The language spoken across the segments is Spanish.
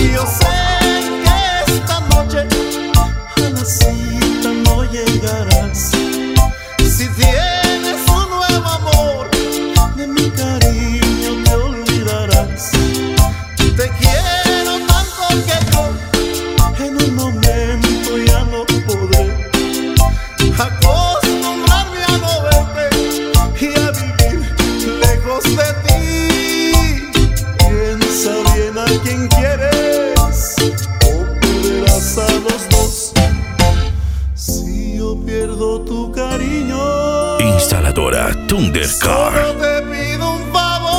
Y yo sé que esta noche a la cita no llegarás. Si tienes un nuevo amor, de mi cariño te olvidarás. Te quiero tanto que yo en un momento ya no podré acostumbrarme a no verte y a vivir lejos de ti. Piensa bien a quien quieres o perderás a los dos. Si yo pierdo tu cariño, Instaladora Thundercar. solo te pido un favor.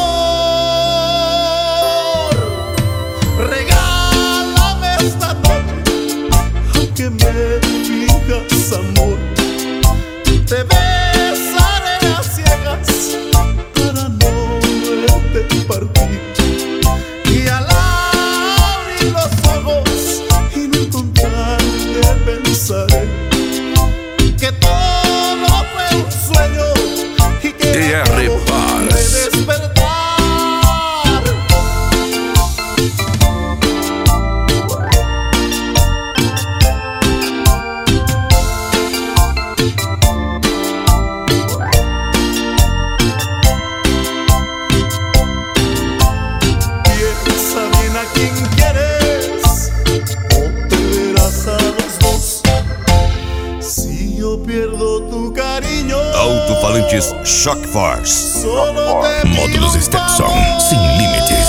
Regálame esta noche, aunque me finjas amor. Te besaré a ciegas para no verte partir. Y al abrir los ojos y no encontrarte, pensaré que todo fue un sueño y que DR acabo Paz. de despertar. Piensa bien a quien quieres o perderás a los dos. Si yo pierdo tu cariño, Alto-falantes Shock Force. solo te pido Módulos un Stepson favor. sin límites.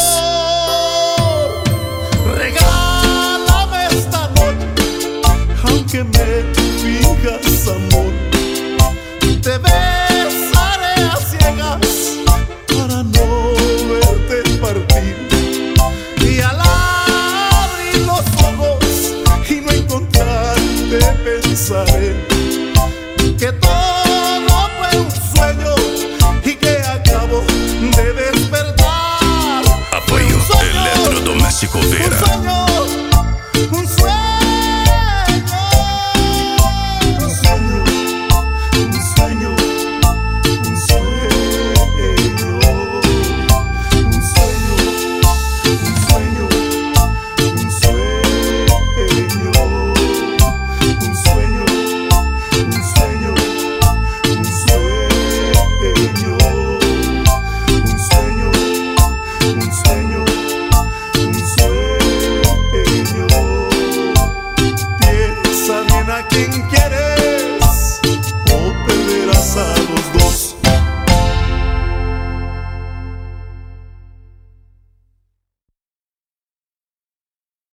Regálame esta noche, aunque me finjas amor. Te besaré a ciegas para no verte partir. Y al abrir los ojos y no encontrarte, pensaré que todo fue un sueño y que acabo de despertar. Apoio Eletrodoméstico Vera. Un sueño, un sueño, un sueño, un sueño, un sueño, un sueño, un sueño, un sueño, un sueño, un sueño, un sueño, un sueño, un sueño, un sueño. Piensa bien a quien quieres